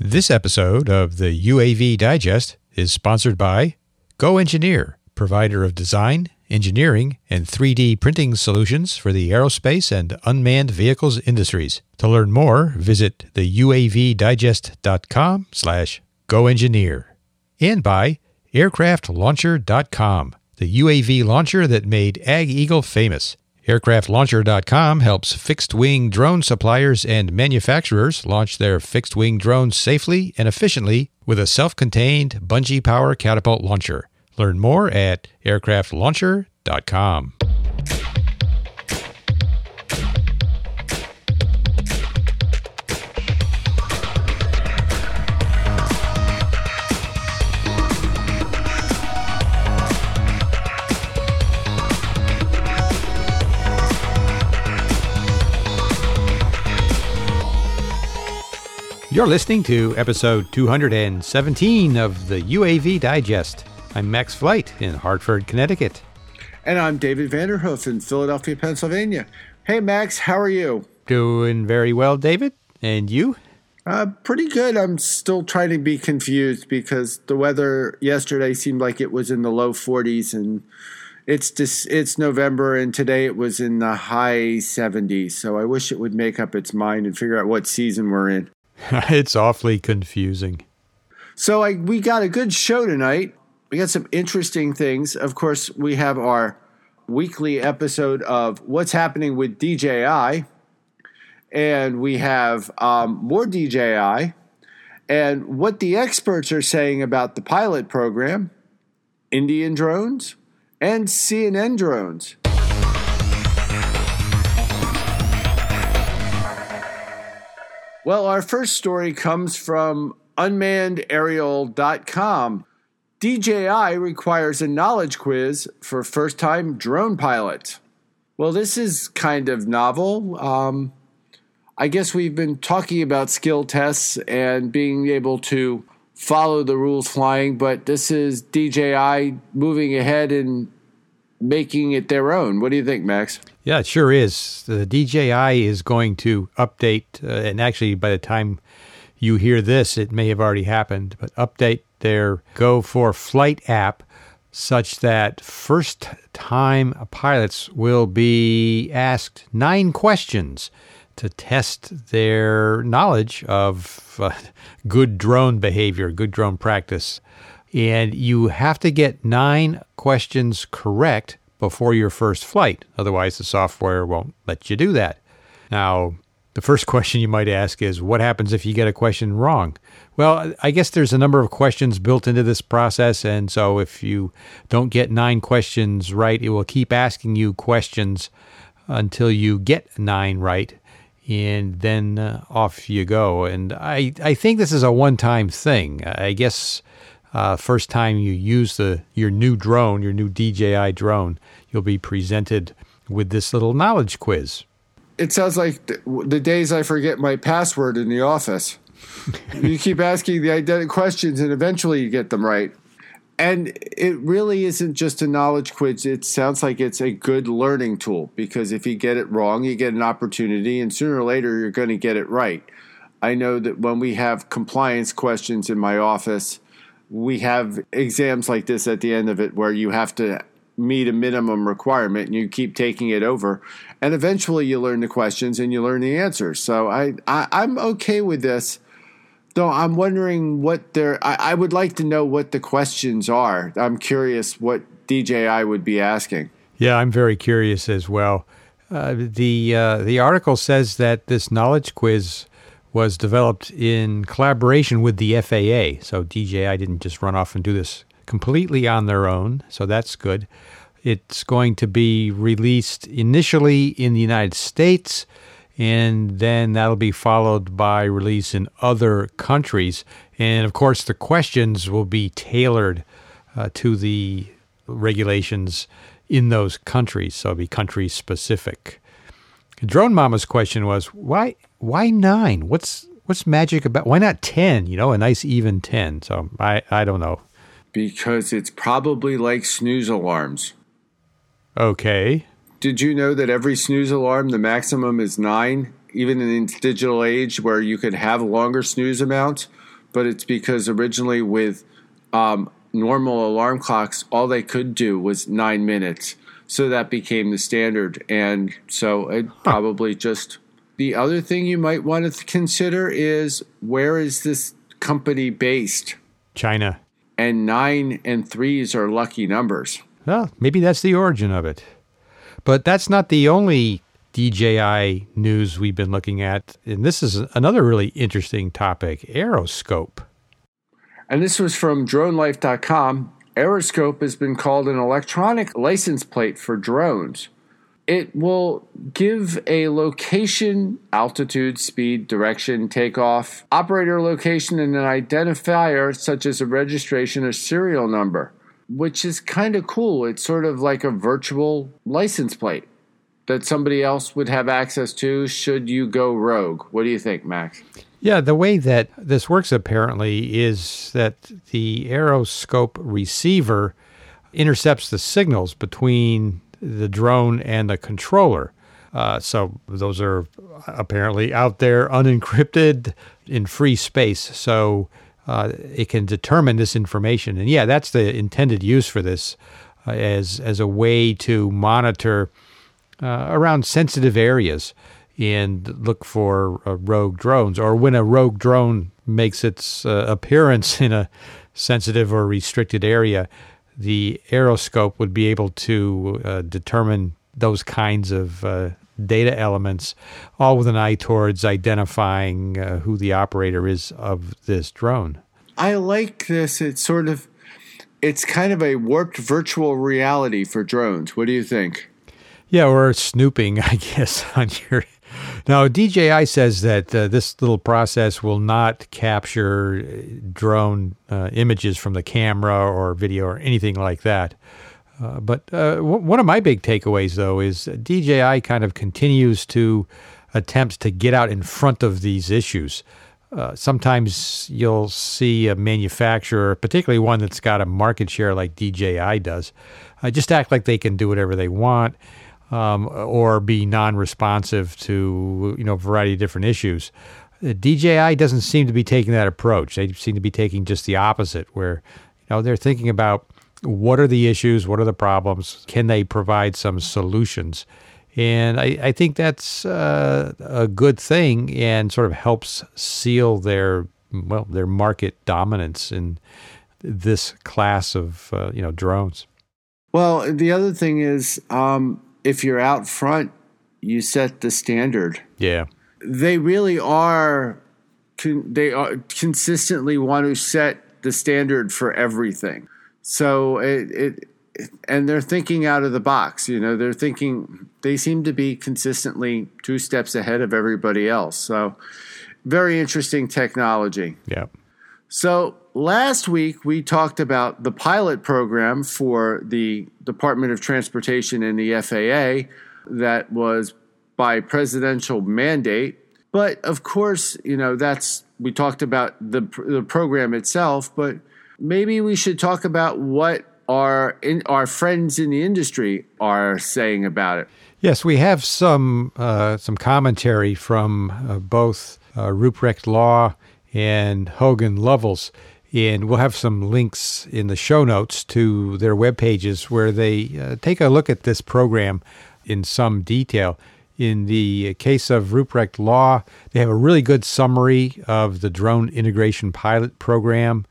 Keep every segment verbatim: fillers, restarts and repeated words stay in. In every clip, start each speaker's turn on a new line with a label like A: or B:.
A: This episode of the U A V Digest is sponsored by Go Engineer, provider of design, engineering, and three D printing solutions for the aerospace and unmanned vehicles industries. To learn more, visit the U A V digest dot com slash go engineer. And by aircraft launcher dot com, the U A V launcher that made Ag Eagle famous. aircraft launcher dot com helps fixed-wing drone suppliers and manufacturers launch their fixed-wing drones safely and efficiently with a self-contained bungee power catapult launcher. Learn more at aircraft launcher dot com. You're listening to episode two hundred seventeen of the U A V Digest. I'm Max Flight in Hartford, Connecticut.
B: And I'm David Vanderhoof in Philadelphia, Pennsylvania. Hey, Max, how are you?
A: Doing very well, David. And you?
B: Uh, pretty good. I'm still trying to be confused because the weather yesterday seemed like it was in the low forties, and it's just, it's November, and today it was in the high seventies. So I wish it would make up its mind and figure out what season we're in.
A: It's awfully confusing.
B: So I, we got a good show tonight. We got some interesting things. Of course, we have our weekly episode of What's Happening with D J I. And we have um, more D J I. And what the experts are saying about the pilot program, Indian drones, and C N N drones. Well, our first story comes from unmanned aerial dot com. D J I requires a knowledge quiz for first-time drone pilots. Well, this is kind of novel. Um, I guess we've been talking about skill tests and being able to follow the rules flying, but this is D J I moving ahead and making it their own. What do you think, Max?
A: Yeah, it sure is. The D J I is going to update, uh, and actually by the time you hear this, it may have already happened, but update their Go for Flight app such that first-time pilots will be asked nine questions to test their knowledge of uh, good drone behavior, good drone practice. And you have to get nine questions correct before your first flight. Otherwise, the software won't let you do that. Now, the first question you might ask is, what happens if you get a question wrong? Well, I guess there's a number of questions built into this process, and so if you don't get nine questions right, it will keep asking you questions until you get nine right, and then uh, off you go. And I, I think this is a one-time thing. I guess uh, first time you use the your new drone, your new D J I drone, you'll be presented with this little knowledge quiz.
B: It sounds like the, the days I forget my password in the office. You keep asking the identical questions, and eventually you get them right. And it really isn't just a knowledge quiz. It sounds like it's a good learning tool, because if you get it wrong, you get an opportunity, and sooner or later you're going to get it right. I know that when we have compliance questions in my office, we have exams like this at the end of it where you have to meet a minimum requirement, and you keep taking it over, and eventually you learn the questions and you learn the answers. So I, I I'm okay with this, though. I'm wondering what their I, I would like to know what the questions are. I'm curious what D J I would be asking.
A: Yeah, I'm very curious as well. Uh, the uh, the article says that this knowledge quiz was developed in collaboration with the F A A. So D J I didn't just run off and do this completely on their own, so that's good. It's going to be released initially in the United States, and then that'll be followed by release in other countries. And, of course, the questions will be tailored uh, to the regulations in those countries, so it'll be country-specific. Drone Mama's question was, why why nine? What's what's magic about, why not ten? You know, a nice even ten. So I, I don't know.
B: Because it's probably like snooze alarms.
A: Okay.
B: Did you know that every snooze alarm, the maximum is nine? Even in the digital age where you could have longer snooze amounts, but it's because originally with um, normal alarm clocks, all they could do was nine minutes. So that became the standard. And so it huh. probably just... The other thing you might want to consider is, where is this company based?
A: China.
B: And nine and threes are lucky numbers.
A: Well, maybe that's the origin of it. But that's not the only D J I news we've been looking at. And this is another really interesting topic, Aeroscope.
B: And this was from drone life dot com. Aeroscope has been called an electronic license plate for drones. It will give a location, altitude, speed, direction, takeoff, operator location, and an identifier such as a registration or serial number, which is kind of cool. It's sort of like a virtual license plate that somebody else would have access to should you go rogue. What do you think, Max?
A: Yeah, the way that this works apparently is that the Aeroscope receiver intercepts the signals between the drone and the controller. Uh, so those are apparently out there unencrypted in free space. So uh, it can determine this information. And yeah, that's the intended use for this uh, as, as a way to monitor uh, around sensitive areas and look for uh, rogue drones, or when a rogue drone makes its uh, appearance in a sensitive or restricted area, the Aeroscope would be able to uh, determine those kinds of uh, data elements, all with an eye towards identifying uh, who the operator is of this drone.
B: I like this. It's sort of, it's kind of a warped virtual reality for drones. What do you think?
A: Yeah, or snooping, I guess, on your... Now, D J I says that uh, this little process will not capture drone uh, images from the camera or video or anything like that. Uh, but uh, w- one of my big takeaways, though, is D J I kind of continues to attempt to get out in front of these issues. Uh, sometimes you'll see a manufacturer, particularly one that's got a market share like D J I does, uh, just act like they can do whatever they want. Um, or be non-responsive to, you know, a variety of different issues. Uh, D J I doesn't seem to be taking that approach. They seem to be taking just the opposite, where, you know, they're thinking about what are the issues, what are the problems, can they provide some solutions? And I, I think that's uh, a good thing and sort of helps seal their, well, their market dominance in this class of, uh, you know, drones.
B: Well, the other thing is, um, if you're out front, you set the standard.
A: Yeah.
B: They really are, they are consistently want to set the standard for everything. So it, it, and they're thinking out of the box. You know, they're thinking, they seem to be consistently two steps ahead of everybody else. So very interesting technology.
A: Yeah.
B: So last week, we talked about the pilot program for the Department of Transportation and the F A A that was by presidential mandate. But of course, you know, that's, we talked about the the program itself, but maybe we should talk about what our in, our friends in the industry are saying about it.
A: Yes, we have some uh, some commentary from uh, both uh, Ruprecht Law and Hogan Lovells, and we'll have some links in the show notes to their web pages where they uh, take a look at this program in some detail. In the case of Ruprecht Law, they have a really good summary of the Drone Integration Pilot Program,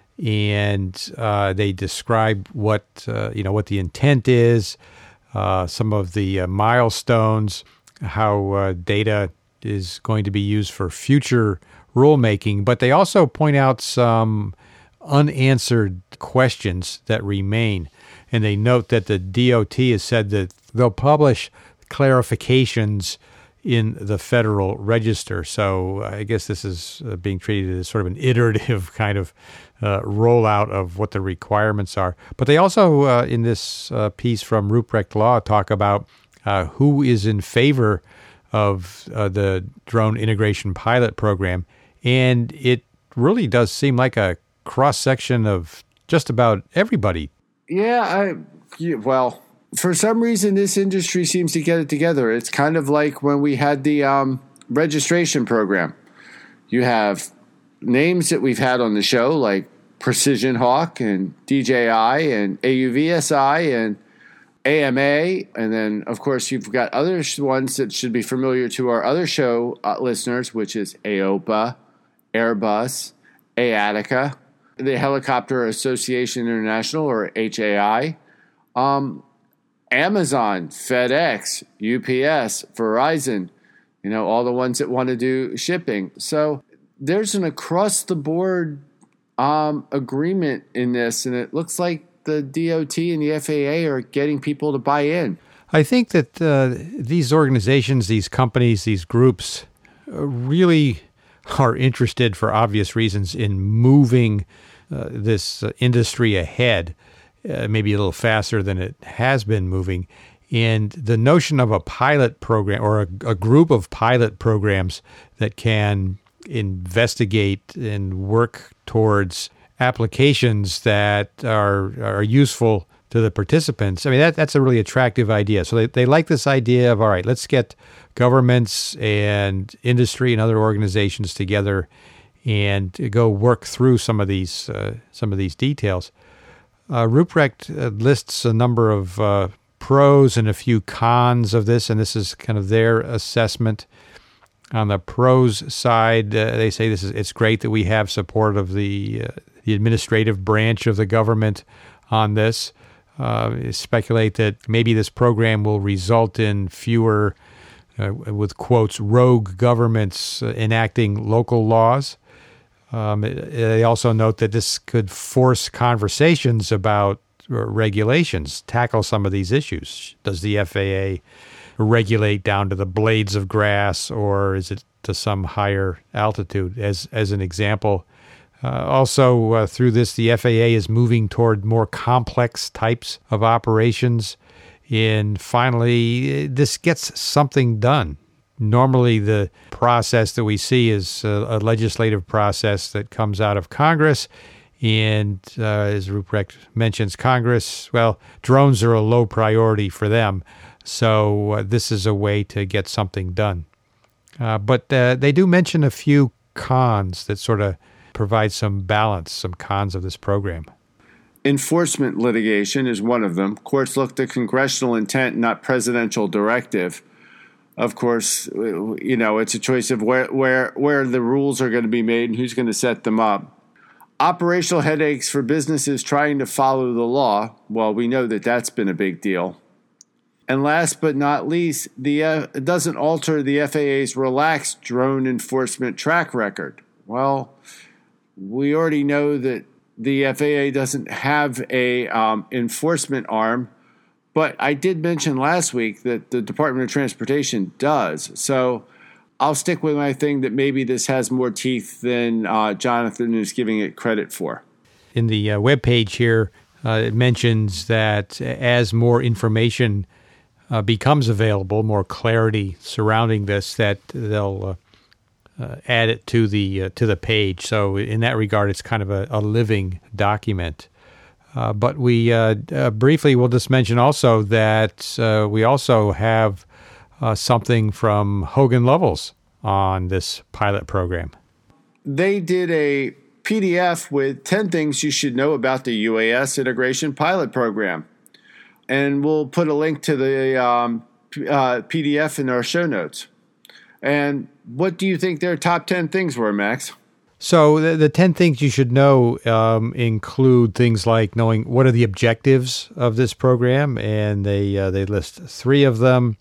A: and uh, they describe what uh, you know what the intent is, uh, some of the uh, milestones, how uh, data is going to be used for future rulemaking, but they also point out some unanswered questions that remain. And they note that the D O T has said that they'll publish clarifications in the Federal Register. So I guess this is uh, being treated as sort of an iterative kind of uh, rollout of what the requirements are. But they also, uh, in this uh, piece from Ruprecht Law, talk about uh, who is in favor of uh, the Drone Integration Pilot Program. And it really does seem like a cross-section of just about everybody.
B: Yeah, I yeah, well, for some reason, this industry seems to get it together. It's kind of like when we had the um, registration program. You have names that we've had on the show, like Precision Hawk and D J I and A U V S I and A M A. And then, of course, you've got other ones that should be familiar to our other show uh, listeners, which is A O P A, Airbus, AATICA, the Helicopter Association International, or H A I, um, Amazon, FedEx, U P S, Verizon, you know, all the ones that want to do shipping. So there's an across-the-board um, agreement in this, and it looks like the D O T and the F A A are getting people to buy in.
A: I think that uh, these organizations, these companies, these groups uh, really are interested, for obvious reasons, in moving uh, this uh, industry ahead, uh, maybe a little faster than it has been moving. And the notion of a pilot program or a, a group of pilot programs that can investigate and work towards applications that are are useful to the participants. I mean, that that's a really attractive idea. So they, they like this idea of, all right, let's get governments and industry and other organizations together and go work through some of these uh, some of these details. Uh, Ruprecht uh, lists a number of uh, pros and a few cons of this, and this is kind of their assessment. On the pros side, uh, they say this is it's great that we have support of the uh, the administrative branch of the government on this. Uh, speculate that maybe this program will result in fewer, uh, with quotes, rogue governments uh, enacting local laws. Um, they also note that this could force conversations about uh, regulations, tackle some of these issues. Does the F A A regulate down to the blades of grass, or is it to some higher altitude, as as an example? Uh, also, uh, through this, the F A A is moving toward more complex types of operations. And finally, this gets something done. Normally, the process that we see is a, a legislative process that comes out of Congress. And uh, as Ruprecht mentions, Congress, well, drones are a low priority for them. So uh, this is a way to get something done. Uh, but uh, they do mention a few cons that sort of provide some balance, some cons of this program.
B: Enforcement litigation is one of them. Courts look to congressional intent, not presidential directive. Of course, you know, it's a choice of where where where the rules are going to be made and who's going to set them up. Operational headaches for businesses trying to follow the law. Well, we know that that's been a big deal. And last but not least, the uh, it doesn't alter the F A A's relaxed drone enforcement track record. Well, we already know that the F A A doesn't have a um, enforcement arm, but I did mention last week that the Department of Transportation does. So I'll stick with my thing that maybe this has more teeth than uh, Jonathan is giving it credit for.
A: In the uh, webpage here, uh, it mentions that as more information uh, becomes available, more clarity surrounding this, that they'll uh, Uh, add it to the uh, to the page. So in that regard, it's kind of a, a living document. Uh, but we uh, uh, briefly will just mention also that uh, we also have uh, something from Hogan Lovells on this pilot program.
B: They did a P D F with ten things you should know about the U A S Integration Pilot Program. And we'll put a link to the um, uh, P D F in our show notes. And what do you think their top ten things were, Max?
A: So the, the ten things you should know um, include things like knowing what are the objectives of this program, and they uh, they list three of them.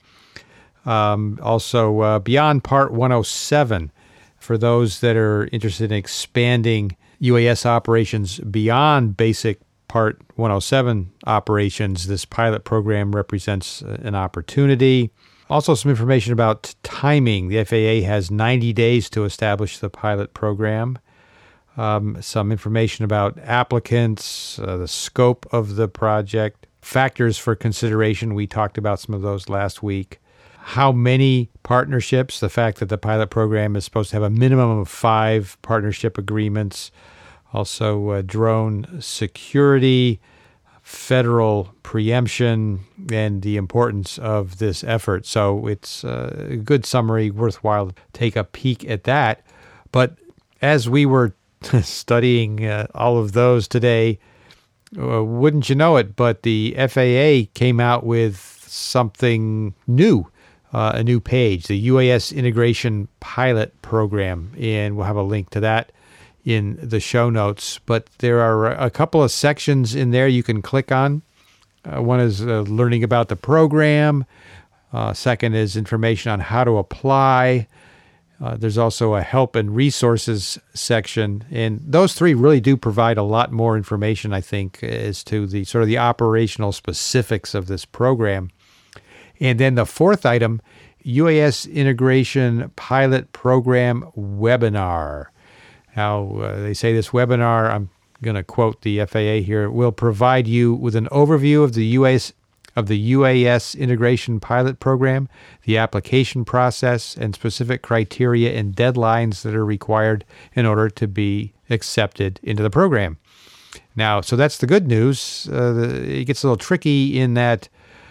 A: Um, also, uh, beyond Part one oh seven, for those that are interested in expanding U A S operations beyond basic Part one oh seven operations, this pilot program represents an opportunity. Also, some information about timing. The F A A has ninety days to establish the pilot program. Um, some information about applicants, uh, the scope of the project, factors for consideration. We talked about some of those last week. How many partnerships, the fact that the pilot program is supposed to have a minimum of five partnership agreements. Also, uh, drone security, federal preemption, and the importance of this effort. So it's a good summary, worthwhile to take a peek at that. But as we were studying uh, all of those today, uh, wouldn't you know it, but the F A A came out with something new, uh, a new page, the U A S Integration Pilot Program, and we'll have a link to that in the show notes. But there are a couple of sections in there you can click on. Uh, one is uh, learning about the program. Uh, second is information on how to apply. Uh, there's also a help and resources section. And those three really do provide a lot more information, I think, as to the sort of the operational specifics of this program. And then the fourth item, U A S Integration Pilot Program Webinar. Now, uh, they say this webinar, I'm going to quote the F A A here, will provide you with an overview of the U A S of the U A S Integration Pilot Program, the application process, and specific criteria and deadlines that are required in order to be accepted into the program. Now, so that's the good news. Uh, the, it gets a little tricky in that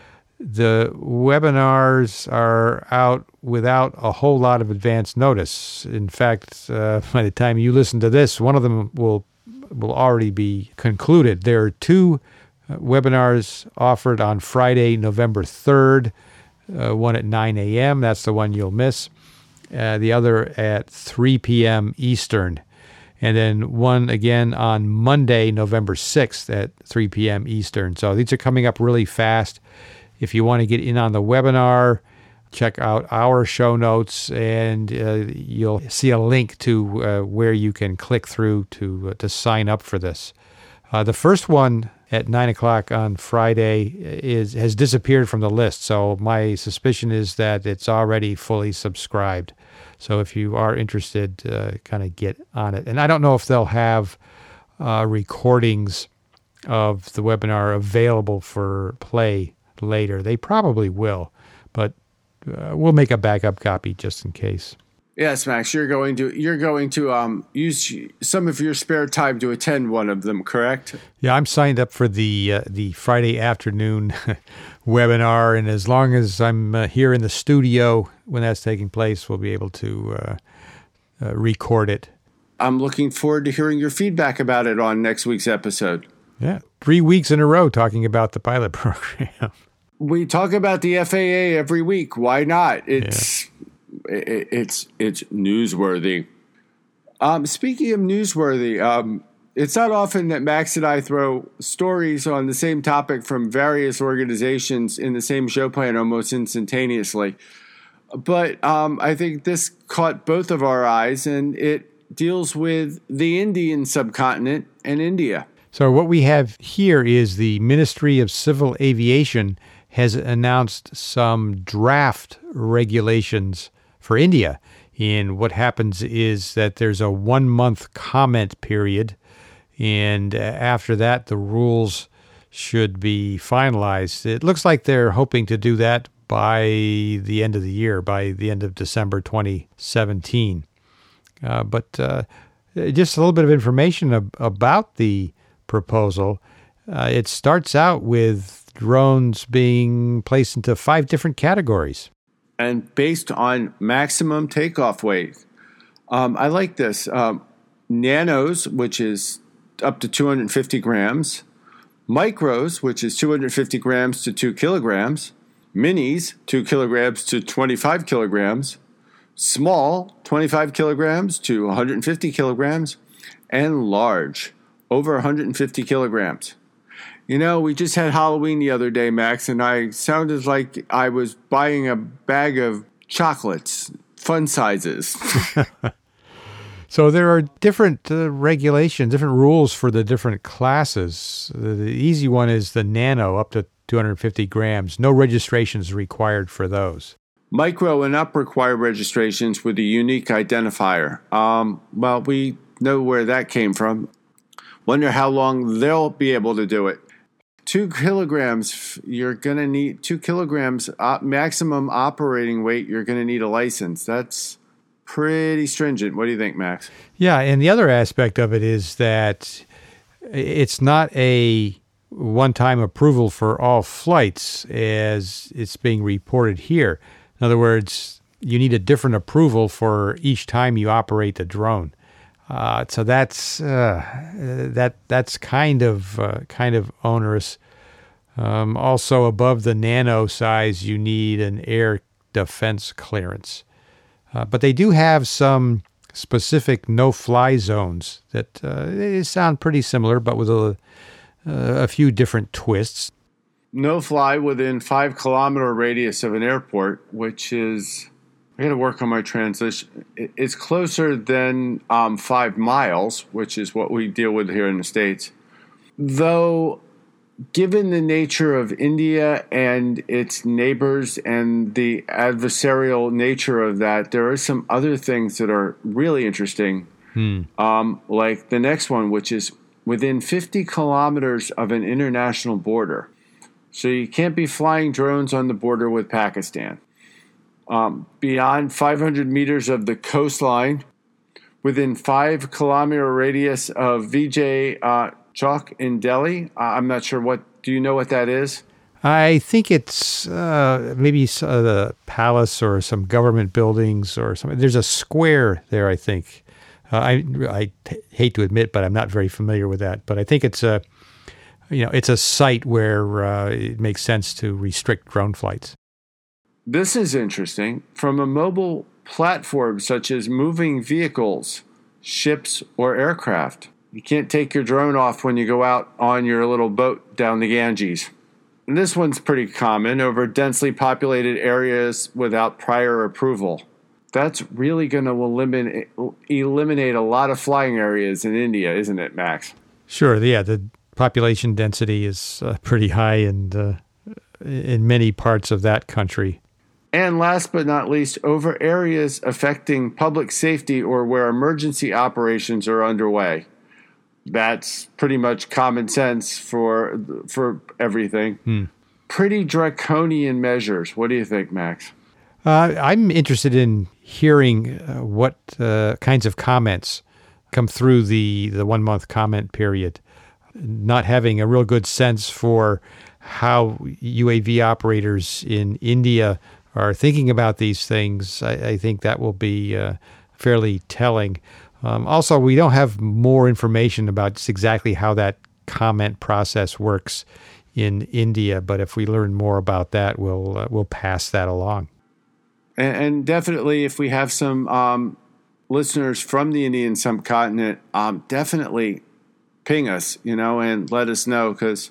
A: the webinars are out without a whole lot of advance notice. In fact, uh, by the time you listen to this, one of them will will already be concluded. There are two uh, webinars offered on Friday, November third, uh, one at nine a.m. That's the one you'll miss. Uh, the other at three p.m. Eastern. And then one again on Monday, November sixth at three p.m. Eastern. So these are coming up really fast. If you want to get in on the webinar, check out our show notes, and uh, you'll see a link to uh, where you can click through to uh, to sign up for this. Uh, the first one at nine o'clock on Friday is has disappeared from the list, so my suspicion is that it's already fully subscribed. So if you are interested, uh, kind of get on it. And I don't know if they'll have uh, recordings of the webinar available for play later. They probably will, but uh, we'll make a backup copy just in case.
B: Yes, Max, you're going to you're going to um, use some of your spare time to attend one of them, correct?
A: Yeah, I'm signed up for the uh, the Friday afternoon webinar, and as long as I'm uh, here in the studio when that's taking place, we'll be able to uh, uh, record it.
B: I'm looking forward to hearing your feedback about it on next week's episode.
A: Yeah, three weeks in a row talking about the pilot program.
B: We talk about the F A A every week. Why not? It's yeah. it, it's it's newsworthy. Um, speaking of newsworthy, um, it's not often that Max and I throw stories on the same topic from various organizations in the same show plan almost instantaneously. But um, I think this caught both of our eyes, and it deals with the Indian subcontinent and India.
A: So what we have here is the Ministry of Civil Aviation has announced some draft regulations for India. And what happens is that there's a one-month comment period, and after that, the rules should be finalized. It looks like they're hoping to do that by the end of the year, by the end of December twenty seventeen. Uh, but uh, just a little bit of information ab- about the proposal. Uh, it starts out with drones being placed into five different categories.
B: And based on maximum takeoff weight. Um, I like this. Um, nanos, which is up to two hundred fifty grams. Micros, which is two hundred fifty grams to two kilograms. Minis, two kilograms to twenty-five kilograms. Small, twenty-five kilograms to one hundred fifty kilograms. And large, over one hundred fifty kilograms. You know, we just had Halloween the other day, Max, and I sounded like I was buying a bag of chocolates, fun sizes.
A: So there are different uh, regulations, different rules for the different classes. The, the easy one is the nano, up to two hundred fifty grams. No registrations required for those.
B: Micro and up require registrations with a unique identifier. Um, well, we know where that came from. Wonder how long they'll be able to do it. Two kilograms, you're going to need two kilograms op, maximum operating weight. You're going to need a license. That's pretty stringent. What do you think, Max?
A: Yeah, and the other aspect of it is that it's not a one-time approval for all flights as it's being reported here. In other words, you need a different approval for each time you operate the drone. Uh, so that's uh, that that's kind of uh, kind of onerous. Um, also, above the nano size, you need an air defense clearance. Uh, but they do have some specific no-fly zones that uh, they sound pretty similar, but with a, uh, a few different twists.
B: No-fly within five kilometer radius of an airport, which is, I got to work on my translation. It's closer than um, five miles, which is what we deal with here in the States. Though, given the nature of India and its neighbors and the adversarial nature of that, there are some other things that are really interesting. Hmm. Um, like the next one, which is within fifty kilometers of an international border. So you can't be flying drones on the border with Pakistan. Um, beyond five hundred meters of the coastline, within five kilometer radius of Vijay uh, Chowk in Delhi. Uh, I'm not sure what, do you know what that is?
A: I think it's uh, maybe uh, the palace or some government buildings or something. There's a square there, I think. Uh, I I t- hate to admit, but I'm not very familiar with that. But I think it's a, you know, it's a site where uh, it makes sense to restrict drone flights.
B: This is interesting. From a mobile platform such as moving vehicles, ships, or aircraft. You can't take your drone off when you go out on your little boat down the Ganges. And this one's pretty common over densely populated areas without prior approval. That's really going to eliminate, eliminate a lot of flying areas in India, isn't it, Max?
A: Sure. Yeah, the population density is uh, pretty high in, uh, in many parts of that country.
B: And last but not least, over areas affecting public safety or where emergency operations are underway. That's pretty much common sense for for everything. Hmm. Pretty draconian measures. What do you think, Max?
A: Uh, I'm interested in hearing uh, what uh, kinds of comments come through the, the one-month comment period. Not having a real good sense for how U A V operators in India are thinking about these things, I, I think that will be uh, fairly telling. Um, also, we don't have more information about just exactly how that comment process works in India, but if we learn more about that, we'll uh, we'll pass that along.
B: And, and definitely, if we have some um, listeners from the Indian subcontinent, um, definitely ping us, you know, and let us know, because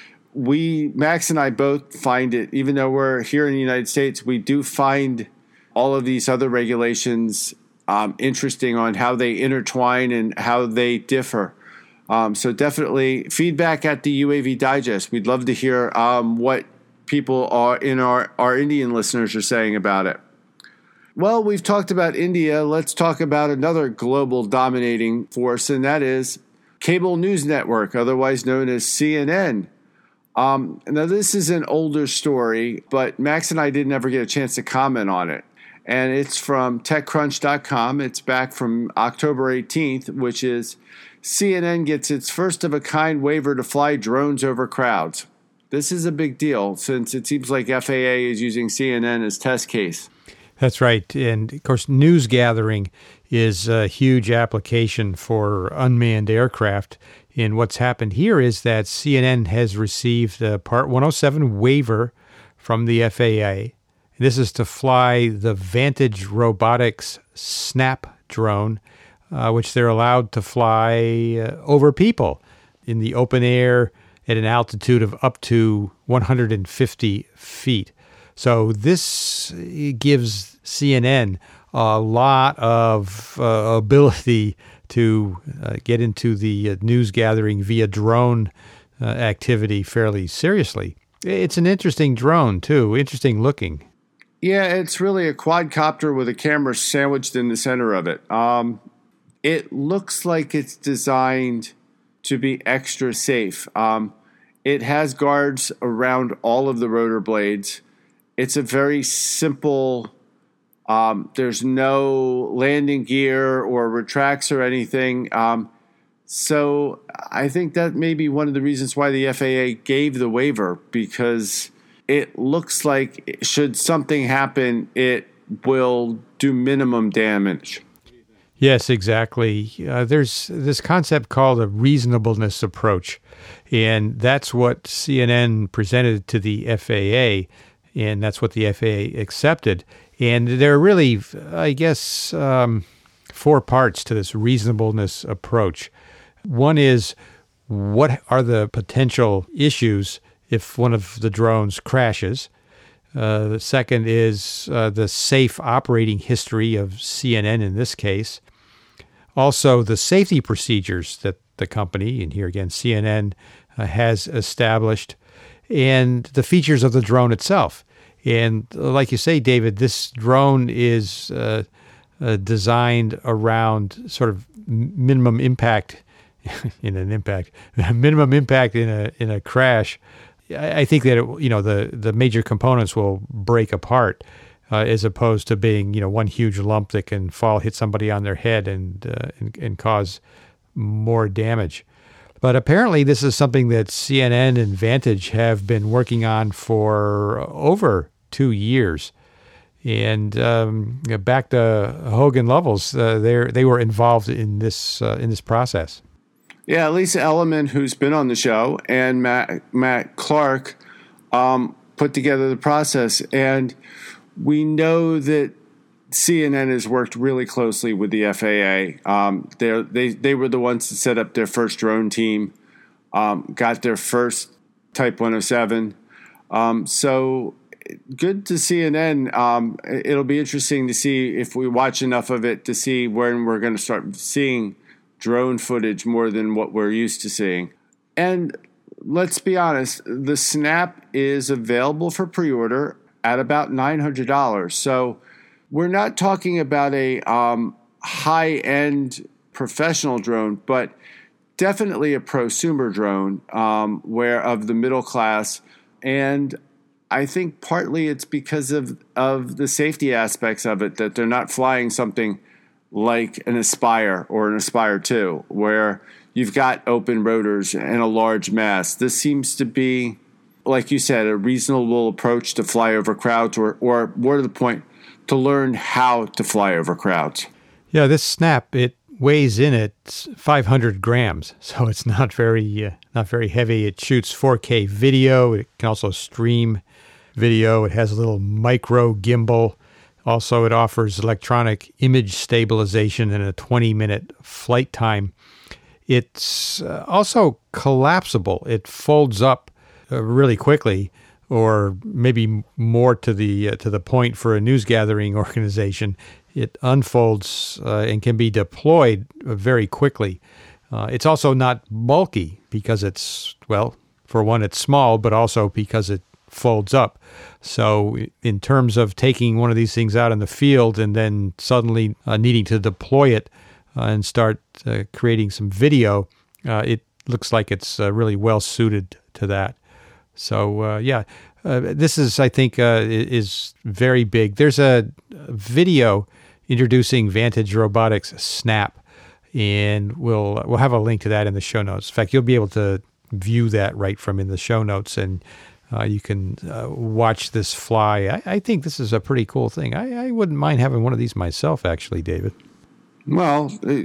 B: we, Max and I both find it, even though we're here in the United States, we do find all of these other regulations Um, interesting on how they intertwine and how they differ. Um, so definitely feedback at the U A V Digest. We'd love to hear um, what people are in our, our Indian listeners are saying about it. Well, we've talked about India. Let's talk about another global dominating force, and that is Cable News Network, otherwise known as C N N. Um, now, this is an older story, but Max and I didn't ever get a chance to comment on it. And it's from TechCrunch dot com. It's back from October eighteenth, which is C N N gets its first-of-a-kind waiver to fly drones over crowds. This is a big deal since it seems like F A A is using C N N as test case.
A: That's right. And, of course, news gathering is a huge application for unmanned aircraft. And what's happened here is that C N N has received a Part one oh seven waiver from the F A A. This is to fly the Vantage Robotics Snap drone, uh, which they're allowed to fly uh, over people in the open air at an altitude of up to one hundred fifty feet. So this gives C N N a lot of uh, ability to uh, get into the uh, news gathering via drone uh, activity fairly seriously. It's an interesting drone, too, interesting looking.
B: Yeah, it's really a quadcopter with a camera sandwiched in the center of it. Um, it looks like it's designed to be extra safe. Um, it has guards around all of the rotor blades. It's a very simple, um, there's no landing gear or retracts or anything. Um, so I think that may be one of the reasons why the F A A gave the waiver, because it looks like should something happen, it will do minimum damage.
A: Yes, exactly. Uh, there's this concept called a reasonableness approach, and that's what C N N presented to the F A A, and that's what the F A A accepted. And there are really, I guess, um, four parts to this reasonableness approach. One is, what are the potential issues if one of the drones crashes? Uh, the second is uh, the safe operating history of C N N in this case. Also, the safety procedures that the company, and here again C N N, uh, has established, and the features of the drone itself. And like you say, David, this drone is uh, uh, designed around sort of minimum impact in an impact, minimum impact in a in a crash. I think that it, you know the the major components will break apart, uh, as opposed to being you know one huge lump that can fall, hit somebody on their head, and uh, and, and cause more damage. But apparently, this is something that C N N and Vantage have been working on for over two years. And um, back to Hogan Lovells, uh, they they were involved in this uh, in this process.
B: Yeah, Lisa Elliman, who's been on the show, and Matt Matt Clark um, put together the process, and we know that C N N has worked really closely with the F A A. Um, they they they were the ones that set up their first drone team, um, got their first Type one oh seven. Um, so good to C N N. Um, it'll be interesting to see if we watch enough of it to see when we're going to start seeing drone footage more than what we're used to seeing. And let's be honest, the Snap is available for pre-order at about nine hundred dollars. So we're not talking about a um, high-end professional drone, but definitely a prosumer drone, um, where of the middle class. And I think partly it's because of, of the safety aspects of it, that they're not flying something like an Aspire or an Aspire two, where you've got open rotors and a large mass. This seems to be, like you said, a reasonable approach to fly over crowds, or, or more to the point, to learn how to fly over crowds.
A: Yeah, this Snap, it weighs in at five hundred grams, so it's not very uh, not very heavy. It shoots four K video. It can also stream video. It has a little micro gimbal. Also, it offers electronic image stabilization and a twenty-minute flight time. It's uh, also collapsible. It folds up uh, really quickly, or maybe more to the uh, to the point for a news gathering organization. It unfolds uh, and can be deployed very quickly. Uh, it's also not bulky because it's, well, for one, it's small, but also because it folds up. So in terms of taking one of these things out in the field and then suddenly uh, needing to deploy it uh, and start uh, creating some video, uh, it looks like it's uh, really well suited to that. So uh, yeah, uh, this is, I think, uh, is very big. There's a video introducing Vantage Robotics Snap, and we'll we'll have a link to that in the show notes. In fact, you'll be able to view that right from in the show notes, and Uh, you can uh, watch this fly. I, I think this is a pretty cool thing. I, I wouldn't mind having one of these myself, actually, David.
B: Well, uh,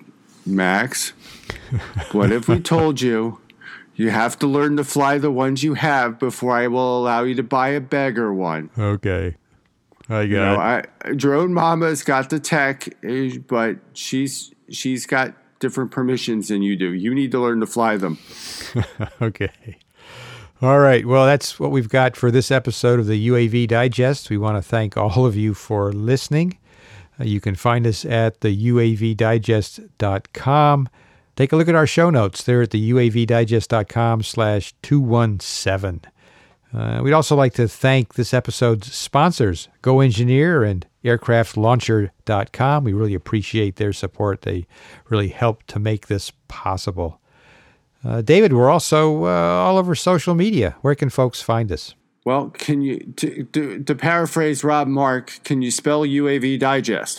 B: Max, what if we told you you have to learn to fly the ones you have before I will allow you to buy a beggar one?
A: Okay. I got
B: you know,
A: it.
B: I, Drone Mama's got the tech, but she's she's got different permissions than you do. You need to learn to fly them.
A: Okay. All right. Well, that's what we've got for this episode of the U A V Digest. We want to thank all of you for listening. Uh, you can find us at the U A V digest dot com. Take a look at our show notes. They're at the U A V digest dot com slash two one seven. Uh, we'd also like to thank this episode's sponsors, Go Engineer and aircraft launcher dot com. We really appreciate their support. They really help to make this possible. Uh, David, we're also uh, all over social media. Where can folks find us?
B: Well, can you to, to, to paraphrase Rob Mark, can you spell U A V Digest?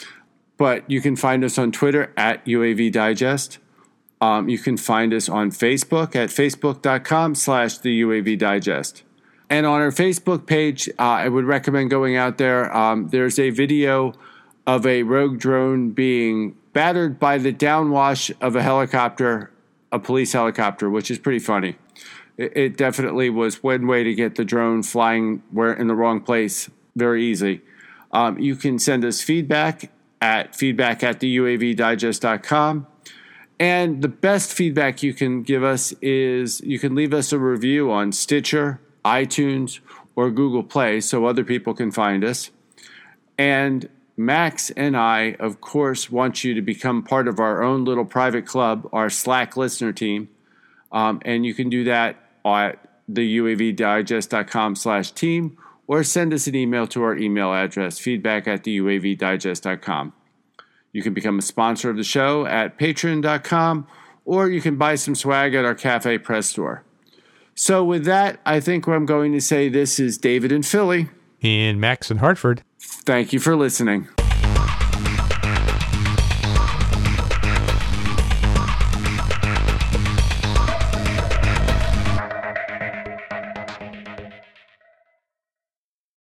B: But you can find us on Twitter at U A V Digest. Um, you can find us on Facebook at facebook.com slash the UAV Digest. And on our Facebook page, uh, I would recommend going out there. Um, there's a video of a rogue drone being battered by the downwash of a helicopter, a police helicopter, which is pretty funny. It, it definitely was one way to get the drone flying where in the wrong place very easy. Um, you can send us feedback at feedback at the U A V digest dot com. And the best feedback you can give us is you can leave us a review on Stitcher, iTunes, or Google Play so other people can find us. And Max and I, of course, want you to become part of our own little private club, our Slack listener team. Um, and you can do that at the U A V digest dot com slash team, or send us an email to our email address, feedback at the U A V digest dot com. You can become a sponsor of the show at patreon dot com, or you can buy some swag at our Cafe Press store. So with that, I think I'm going to say this is David in Philly.
A: And Max in Hartford.
B: Thank you for listening.